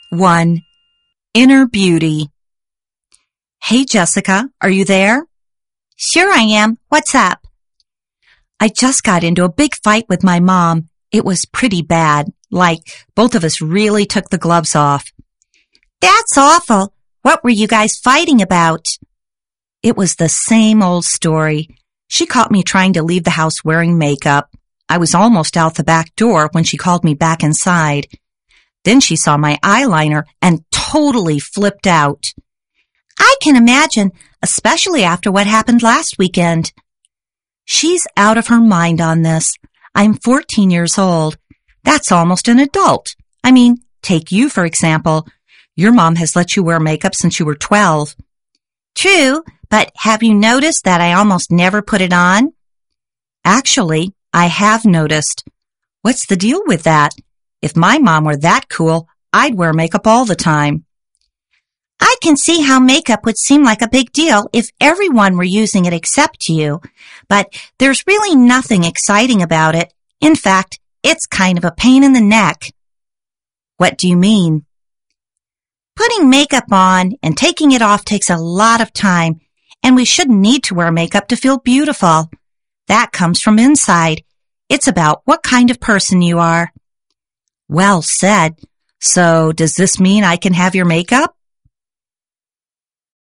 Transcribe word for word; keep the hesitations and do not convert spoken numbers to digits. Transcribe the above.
one. Inner Beauty. Hey, Jessica, are you there? Sure I am. What's up? I just got into a big fight with my mom. It was pretty bad. Like, both of us really took the gloves off. That's awful. What were you guys fighting about? It was the same old story. She caught me trying to leave the house wearing makeup. I was almost out the back door when she called me back inside. Then she saw my eyeliner and totally flipped out. I can imagine, especially after what happened last weekend. She's out of her mind on this. I'm fourteen years old. That's almost an adult. I mean, take you, for example. Your mom has let you wear makeup since you were twelve. True, but have you noticed that I almost never put it on? Actually, I have noticed. What's the deal with that? If my mom were that cool, I'd wear makeup all the time. I can see how makeup would seem like a big deal if everyone were using it except you, but there's really nothing exciting about it. In fact, it's kind of a pain in the neck. What do you mean? Putting makeup on and taking it off takes a lot of time, and we shouldn't need to wear makeup to feel beautiful. That comes from inside. It's about what kind of person you are. Well said. So does this mean I can have your makeup?